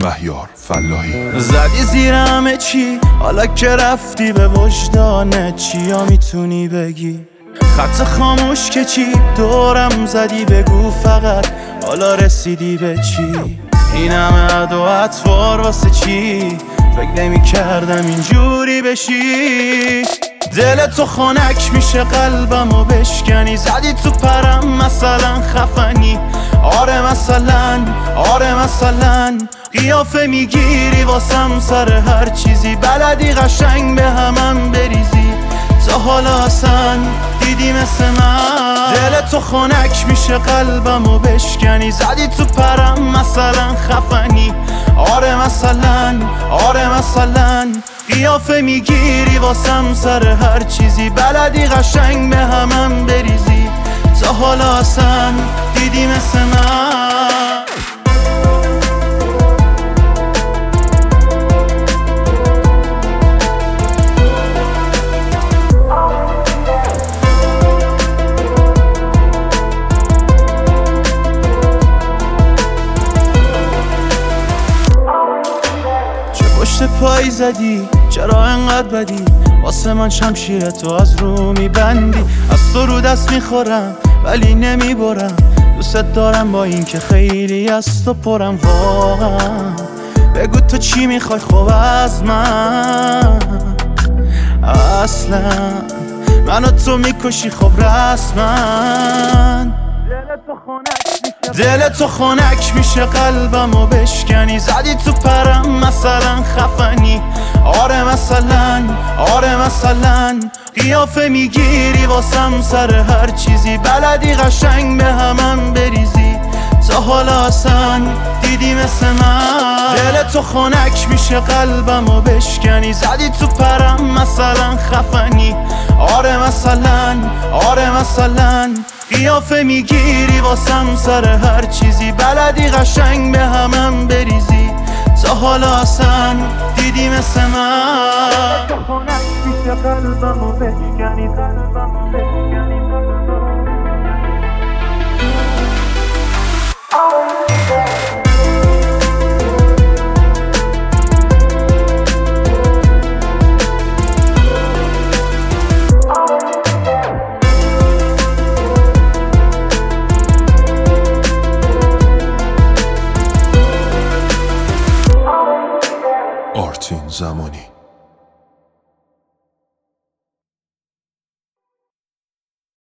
مهیار فلاحی. زدی زیر همه چی، حالا که رفتی به وجدانت چیا میتونی بگی؟ خط خاموش که چی دورم زدی، بگو فقط حالا رسیدی به چی؟ این همه عد و اطوار واسه چی؟ فکر نمی کردم اینجوری بشی. دل تو خنک میشه قلبمو بشکنی، زدی تو پرم مثلا خفنی. آره مثلا قیافه میگیری واسم سر هر چیزی، بلدی قشنگ به همم بریزی. تا حالا اصلا دیدی مثل من؟ دل تو خنک میشه قلبمو بشکنی، زدی تو پرم مثلا خفنی. آره مثلا قیافه میگیری واسم سر هر چیزی، بلدی قشنگ به همم بریزی. تا حالا اصلا دیدی مثل من؟ پشت پای زدی چرا انقدر بدی؟ واسه من شمشیر تو از رو میبندی. از تو رو دست میخورم ولی نمیبرم، دوست دارم با این که خیلی از تو پرم. واقعا بگو تو چی میخوای خوب از من؟ اصلا منو تو میکشی خب رسما. دل تو خنک میشه قلبمو بشکنی، زدی تو پرم مثلا خفنی. آره مثلا قیافه میگیری واسم سر هر چیزی، بلدی قشنگ به همم بریزی. تا حالا اصلا دیدی مثل من؟ دل تو خنک میشه قلبمو بشکنی، زدی تو پرم مثلا خفنی. آره مثلا قیافه میگیری واسم سر هر چیزی، بلدی قشنگ به همم بریزی. تا حالا اصلا دیدی مثل من؟ دل تو خنک میشه قلبمو بشکنی.